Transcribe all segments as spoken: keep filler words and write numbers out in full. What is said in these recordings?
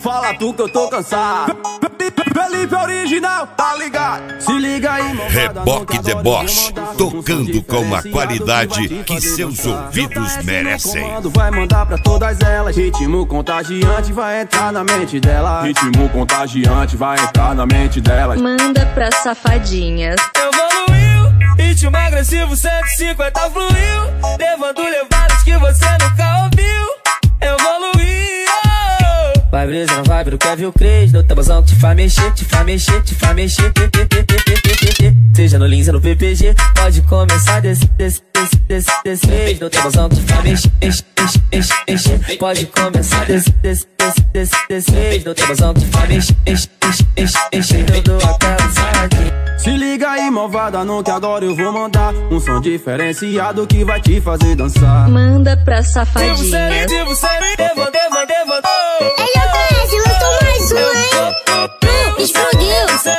fala tu que eu tô cansado. Felipe original, tá ligado? Se liga aí, mano. Reboque Deboche, tocando com a qualidade que seus ouvidos merecem. Vai mandar pra todas elas. Ritmo contagiante vai entrar na mente delas. Ritmo contagiante vai entrar na mente delas. Manda pra safadinhas. Evoluiu, ritmo agressivo cento e cinquenta fluiu, levando levadas que você nunca ouviu. Evoluiu. Vai brisa na vibe do Kevin Cres, no tabuzão que te faz mexer, te faz mexer, te faz mexer. Seja no Lins ou no P P G, pode começar desse, desse, desse, desse, desse vez. No tabuzão que te faz mexer, enche, enche, enche, enche. Pode começar desse, desse, desse, desse, desse vez. No tabuzão que te faz mexer, enche, enche, enche, enche. Eu dou aquela saladinha. Se liga aí, malvada, no que agora eu vou mandar um som diferenciado que vai te fazer dançar. Manda pra safadinhas. Devo ser, devo, devo, devo. Ele é o Crash, lançou mais um, hein? Explodiu.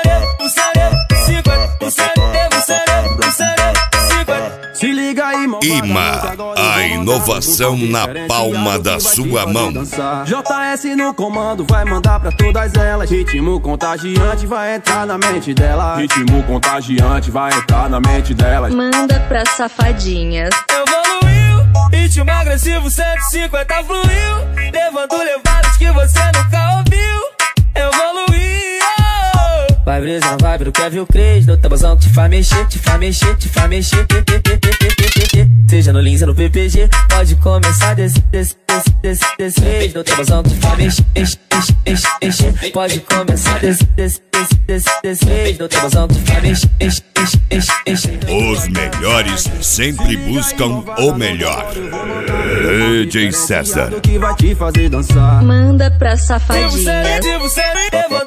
Se liga aí, malvada. Ima, a inovação na palma da sua mão. J S no comando vai mandar pra todas elas. Ritmo contagiante vai entrar na mente delas. Ritmo contagiante vai entrar na mente delas. Manda pra safadinhas. Evoluiu, ritmo agressivo cento e cinquenta fluiu, levando levadas que você nunca ouviu. Evoluiu. Vai brisa na vibe do Kevin Cres, no tabuzão que te faz mexer, te faz mexer, te faz mexer. Seja no Lins ou no P P G, pode começar desse, desse, desse, desse, desse vez. No tabuzão que te faz mexer, enche, enche, enche, enche. Pode começar desse, desse, desse, desse, desse vez. No tabuzão que te faz mexer, enche, enche, enche, enche. Os melhores sempre buscam o melhor. D J César. Que vai te fazer dançar. Manda pra safadinhas. Devo ser, devo ser, devo